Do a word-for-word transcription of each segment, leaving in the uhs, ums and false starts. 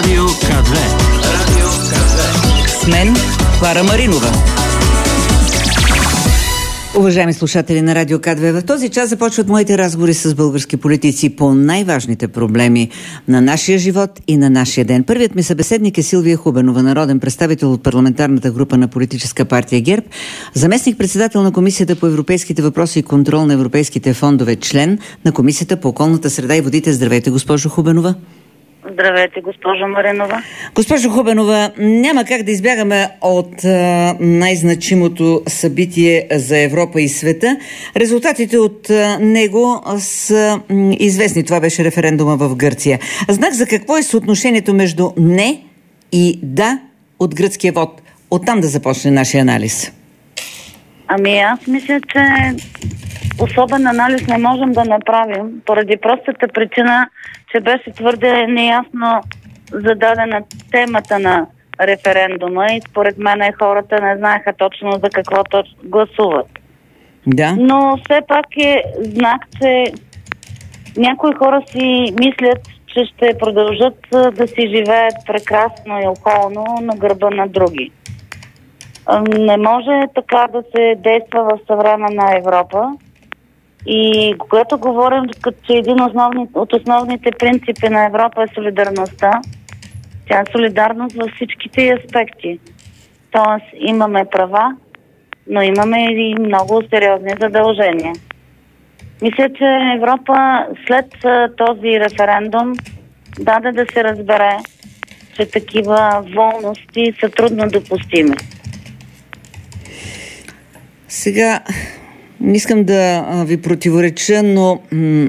Радио КА две. Радио КА две. С мен Клара Маринова. Уважаеми слушатели на Радио КА две, в този час започват моите разговори с български политици по най-важните проблеми на нашия живот и на нашия ден. Първият ми събеседник е Силвия Хубенова, народен представител от парламентарната група на политическа партия ГЕРБ, заместник-председател на Комисията по европейските въпроси и контрол на европейските фондове, член на Комисията по околната среда и водите. Здравейте, госпожо Хубенова. Здравейте, госпожо Маринова. Госпожо Хубенова, няма как да избягаме от а, най-значимото събитие за Европа и света. Резултатите от а, него са м, известни. Това беше референдума в Гърция. Знак за какво е съотношението между не и да от гръцкия вод? Оттам да започне нашия анализ. Ами аз мисля, че особен анализ не можем да направим, поради простата причина, че беше твърде неясно зададена темата на референдума и според мен хората не знаеха точно за какво точно гласуват. Да. Но все пак е знак, че някои хора си мислят, че ще продължат да си живеят прекрасно и околно на гърба на други. Не може така да се действа в съвременна Европа. И когато говорим, че един основни, от основните принципи на Европа е солидарността, тя е солидарност във всичките аспекти. Тоест имаме права, но имаме и много сериозни задължения. Мисля, че Европа след този референдум даде да се разбере, че такива волности са трудно допустими. Сега не искам да ви противореча, но м-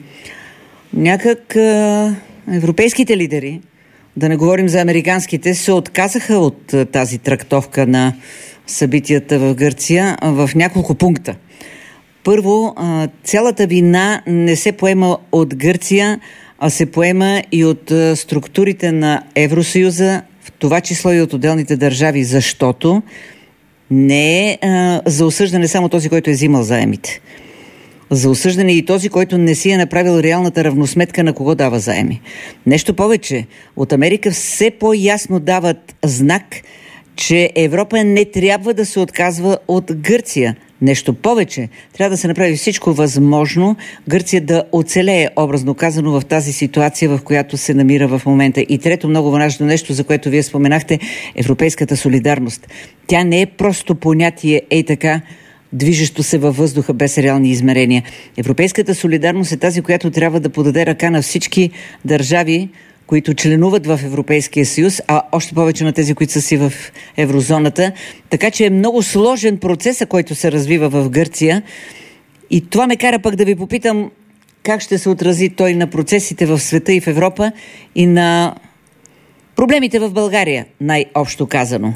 някак а, европейските лидери, да не говорим за американските, се отказаха от а, тази трактовка на събитията в Гърция а, в няколко пункта. Първо, а, цялата вина не се поема от Гърция, а се поема и от а, структурите на Евросъюза, в това число и от отделните държави, защото не е а, за осъждане само този, който е взимал заемите. За осъждане и този, който не си е направил реалната равносметка на кого дава заеми. Нещо повече, от Америка все по-ясно дават знак, че Европа не трябва да се отказва от Гърция. Нещо повече, трябва да се направи всичко възможно Гърция да оцелее, образно казано, в тази ситуация, в която се намира в момента. И трето, много важно нещо, за което вие споменахте, европейската солидарност. Тя не е просто понятие, ей така, движещо се във въздуха без реални измерения. Европейската солидарност е тази, която трябва да подаде ръка на всички държави, които членуват в Европейския съюз, а още повече на тези, които са си в еврозоната. Така че е много сложен процесът, който се развива в Гърция. И това ме кара пък да ви попитам как ще се отрази той на процесите в света и в Европа и на проблемите в България, най-общо казано.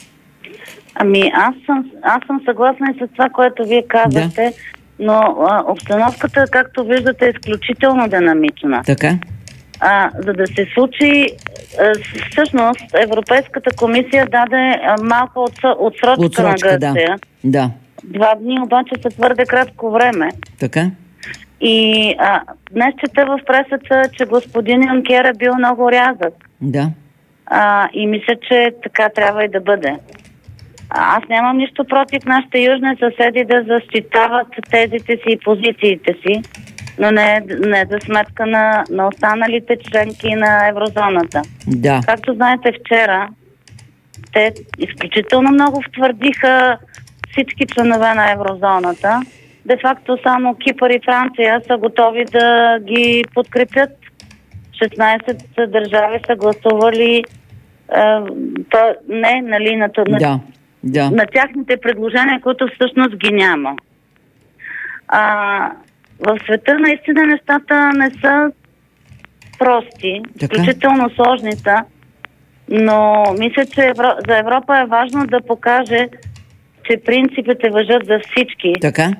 Ами аз съм, аз съм съгласна и с това, което вие казахте, да. но а, обстановката, както виждате, е изключително динамична. Така. А, за да се случи, а, всъщност Европейската комисия даде а, малко от, отсрочка, отсрочка на Гърция. Да. да. Два дни обаче са твърде кратко време. Така. И а, днес чета в пресата, че господин Юнкер е бил много рязък. Да. А, и мисля, че така трябва и да бъде. А, аз нямам нищо против нашите южни съседи да защитават тезите си и позициите си, но не, не за сметка на, на останалите членки на еврозоната. Да. Както знаете, вчера те изключително много втвърдиха всички членове на еврозоната. Де факто само Кипър и Франция са готови да ги подкрепят. шестнайсет държави са гласували е, то, не, нали, на, на, да. Да. на тяхните предложения, които всъщност ги няма. А, в света наистина нещата не са прости, изключително сложни са, но мисля, че Евро... за Европа е важно да покаже, че принципите важат за всички. Така.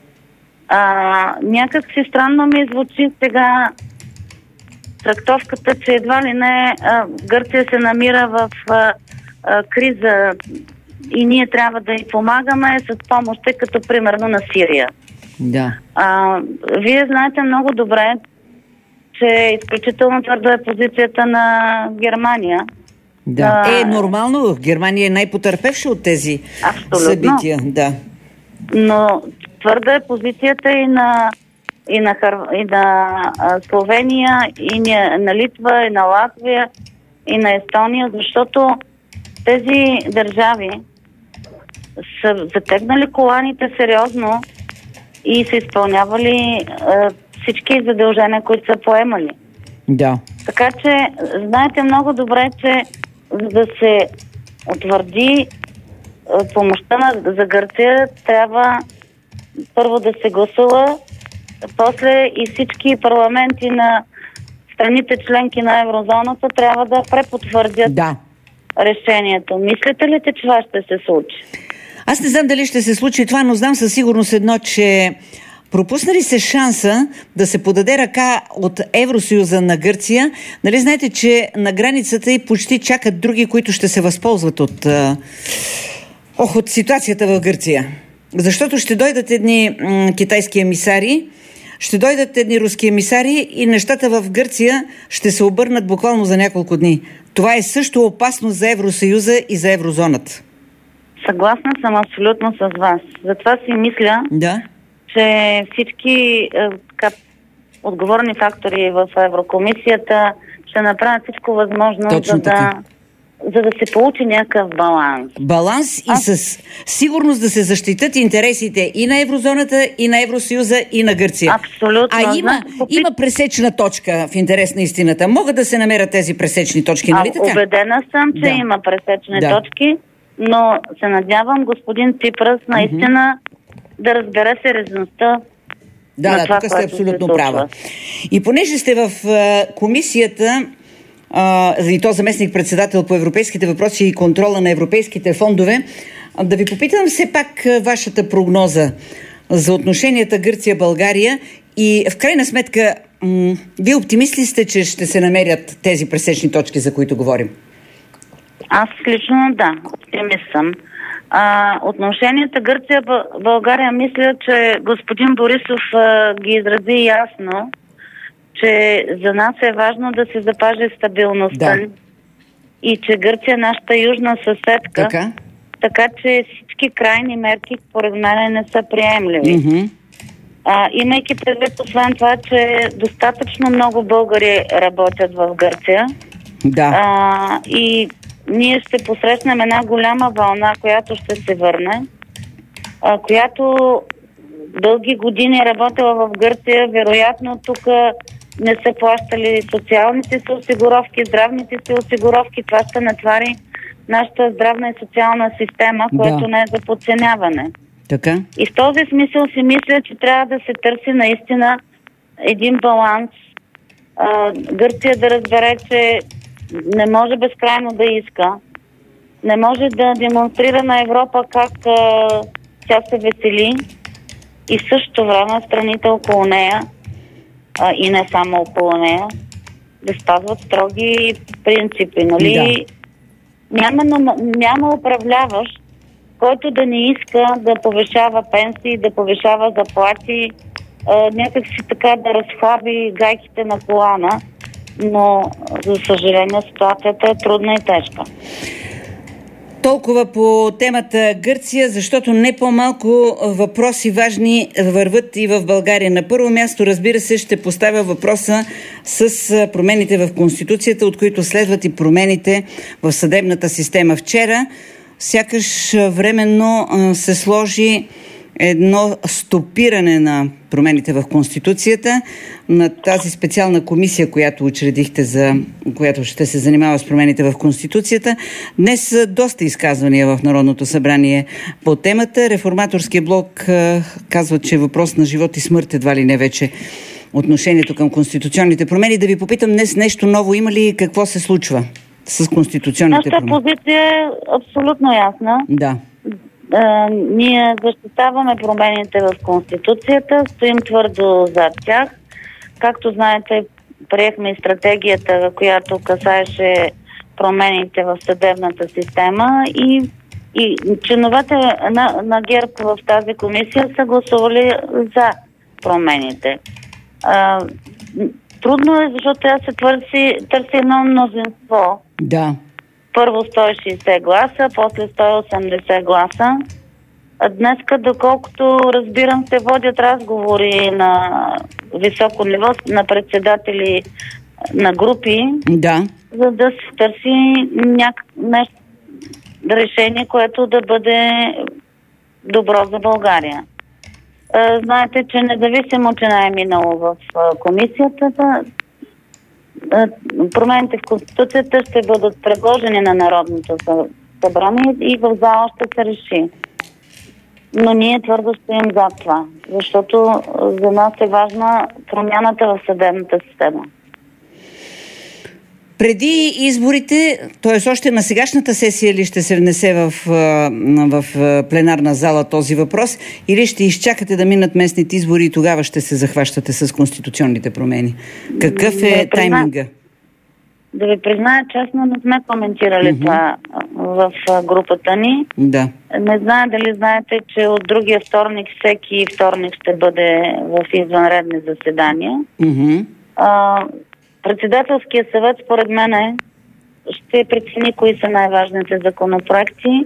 А, някак си странно ми звучи сега трактовката, че едва ли не а, Гърция се намира в а, а, криза и ние трябва да й помагаме с помощта, като примерно на Сирия. Да. А, вие знаете много добре, че изключително твърдо е позицията на Германия. Да. А, Е, нормално. Германия е най-потърпевша от тези абсолютно. събития. Да. Но твърда е позицията и на, и на, Хър... и на а, Словения, и на, на Литва, и на Латвия, и на Естония, защото тези държави са затегнали коланите сериозно и са изпълнявали а, всички задължения, които са поемали. Да. Така че, знаете много добре, че за да се утвърди а, помощта на, за Гърция, трябва първо да се гласува, после и всички парламенти на страните членки на еврозоната трябва да препотвърдят Да. решението. Мислите ли, че това ще се случи? Аз не знам дали ще се случи това, но знам със сигурност едно, че пропуснали се шанса да се подаде ръка от Евросъюза на Гърция. Нали знаете, че на границата и почти чакат други, които ще се възползват от, ох, от ситуацията в Гърция. Защото ще дойдат едни м- китайски емисари, ще дойдат едни руски емисари и нещата в Гърция ще се обърнат буквално за няколко дни. Това е също опасно за Евросъюза и за еврозоната. Съгласна съм абсолютно с вас. Затова си мисля, Да. че всички е, така, отговорни фактори в Еврокомисията ще направят всичко възможно, Точно за да, за да се получи някакъв баланс. Баланс и А... с сигурност да се защитят интересите и на еврозоната, и на Евросъюза, и на Гърция. Абсолютно. А има, Попит... има пресечна точка в интерес на истината. Могат да се намерят тези пресечни точки, нали така? Убедена съм, че Да. има пресечни Да. точки, но се надявам господин Ципрас наистина mm-hmm. да разбере сериозността. Да, да, това, тук сте абсолютно се права. И понеже сте в а, комисията, а, и то заместник-председател по европейските въпроси и контрола на европейските фондове, а, да ви попитам все пак а, вашата прогноза за отношенията Гърция-България и в крайна сметка, м- вие оптимист ли сте, че ще се намерят тези пресечни точки, за които говорим? Аз лично да, оптимист съм. А, отношенията Гърция-България, мисля, че господин Борисов а, ги изрази ясно, че за нас е важно да се запази стабилността Да. и че Гърция е нашата южна съседка, Така? така че всички крайни мерки, според мен, не са приемливи. Mm-hmm. А, имайки предвид освен това, че достатъчно много българи работят в Гърция, Да. а, и ние ще посрещнем една голяма вълна, която ще се върне, а, която дълги години е работила в Гърция. Вероятно тук не са плащали социалните си осигуровки, здравните си осигуровки. Това ще натвари нашата здравна и социална система, което Да. не е за подценяване. Така? И в този смисъл си мисля, че трябва да се търси наистина един баланс. А, Гърция да разбере, че не може безкрайно да иска. Не може да демонстрира на Европа как а, тя се весели и в същото време страните около нея, а, и не само около нея, да спазват строги принципи. Нали? Да. Няма, няма управляващ, който да не иска да повишава пенсии, да повишава заплати, а, някак си така да разхлаби гайките на колана, но за съжаление ситуацията е трудна и тежка. Толкова по темата Гърция, защото не по-малко въпроси важни върват и в България. На първо място, разбира се, ще поставя въпроса с промените в Конституцията, от които следват и промените в съдебната система. Вчера сякаш временно се сложи едно стопиране на промените в Конституцията на тази специална комисия, която учредихте, за която ще се занимава с промените в Конституцията. Днес са доста изказвания в Народното събрание по темата. Реформаторския блок е, казва, че въпрос на живот и смърт едва ли не вече отношението към конституционните промени. Да ви попитам днес нещо ново. Има ли какво се случва с конституционните Нашата промени? позиция е абсолютно ясна. Да. Uh, ние защитаваме промените в Конституцията, стоим твърдо зад тях. Както знаете, приехме и стратегията, която касаеше промените в съдебната система и, и членовете на, на ГЕРБ в тази комисия са гласували за промените. Uh, Трудно е, защото тя се търси, търси едно мнозинство. Да. Първо сто и шейсет гласа, после сто и осемдесет гласа. А днеска, доколкото разбирам, се водят разговори на високо ниво на председатели на групи, Да. за да се търси някакво нещо, решение, което да бъде добро за България. Знаете, че независимо, че не е минало в комисията, промените в Конституцията ще бъдат предложени на Народното събрание и в зала ще се реши. Но ние твърдо стоим за това, защото за нас е важна промяната в съдебната система. Преди изборите, т.е. още на сегашната сесия ли ще се внесе в, в пленарна зала този въпрос, или ще изчакате да минат местните избори и тогава ще се захващате с конституционните промени? Какъв е да призна... тайминга? Да ви призная честно, не сме коментирали mm-hmm. това в групата ни. Да. Не знае дали знаете, че от другия вторник, всеки вторник ще бъде в извънредни заседания. Mm-hmm. А, Председателския съвет, според мен, ще прецени кои са най-важните законопроекти.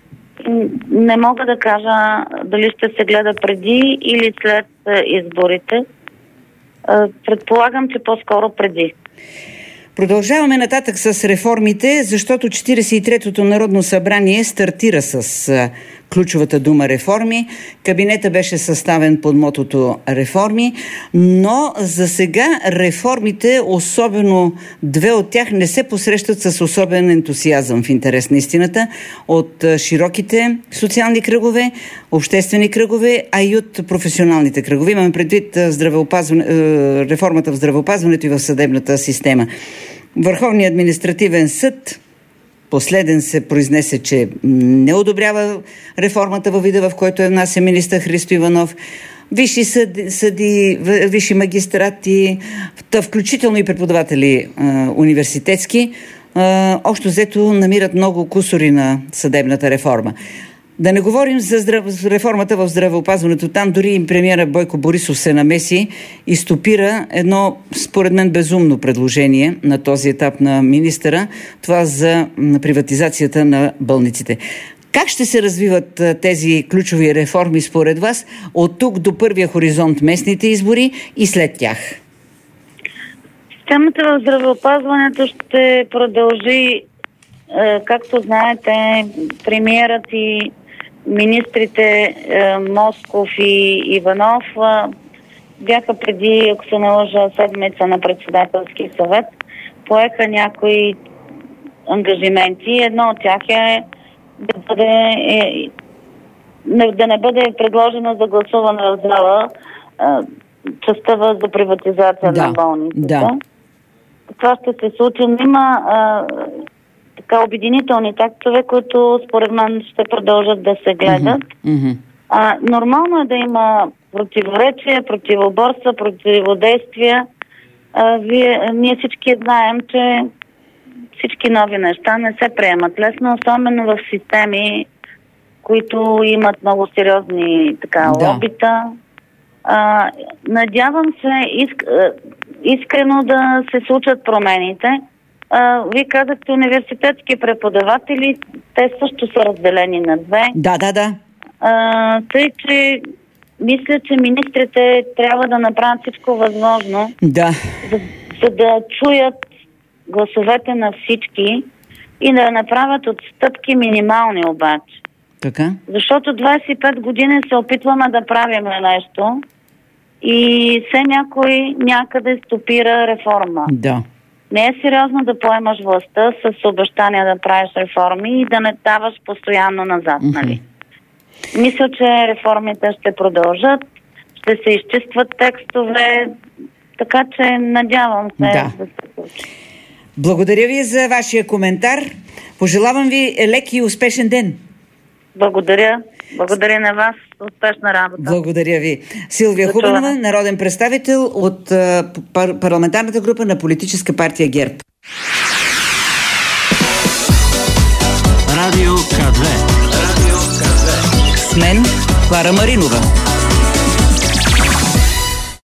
Не мога да кажа дали ще се гледа преди или след изборите. Предполагам, че по-скоро преди. Продължаваме нататък с реформите, защото четиридесет и третото Народно събрание стартира с а, ключовата дума реформи. Кабинета беше съставен под мотото реформи, но за сега реформите, особено две от тях, не се посрещат с особен ентусиазъм, в интерес на истината, от а, широките социални кръгове, обществени кръгове, а и от професионалните кръгове. Имаме предвид а, здравеопазване, а, реформата в здравеопазването и в съдебната система. Върховният административен съд последен се произнесе, че не одобрява реформата във вида, в който е внася министър Христо Иванов. Висши съди, съди висши магистрати, включително и преподаватели а, университетски, а, общо взето намират много кусори на съдебната реформа. Да не говорим за здрав... реформата в здравеопазването. Там дори и премиера Бойко Борисов се намеси и стопира едно, според мен, безумно предложение на този етап на министъра, това за приватизацията на болниците. Как ще се развиват тези ключови реформи според вас от тук до първия хоризонт местните избори и след тях? Системата в здравеопазването ще продължи, както знаете, премиерът и министрите е, Москов и Иванов е, бяха преди, ако се не лъжа, седмица на председателски съвет, поеха някои ангажименти. Едно от тях е да, бъде, е, не, да не бъде предложена за гласуване в зала е, частта за приватизация да, на болниците. Да. Това ще се случи. Има е, така обединителни тактове, които според мен ще продължат да се гледат. Mm-hmm. А, нормално е да има противоречия, противоборства, противодействия. А, вие, ние всички знаем, че всички нови неща не се приемат лесно, особено в системи, които имат много сериозни така, да. лобита. А, надявам се иск, искрено да се случат промените. Uh, вие казахте университетски преподаватели, те също са разделени на две. Да, да, да. Uh, тъй, че мисля, че министрите трябва да направят всичко възможно, да. За, за да чуят гласовете на всички и да направят отстъпки минимални обаче. Така? Защото двадесет и пет години се опитваме да правим нещо и все някой някъде стопира реформа. Да. Не е сериозно да поемаш властта с обещания да правиш реформи и да не даваш постоянно назад, mm-hmm. нали? Мисля, че реформите ще продължат, ще се изчистват текстове, така че надявам се да, да се случи. Благодаря ви за вашия коментар. Пожелавам ви лек и успешен ден. Благодаря. Благодаря на вас. Успешна работа. Благодаря ви. Силвия За Хубенова, чуване. народен представител от пар- парламентарната група на политическа партия ГЕРБ. Радио К две. Радио К две. С мен Клара Маринова.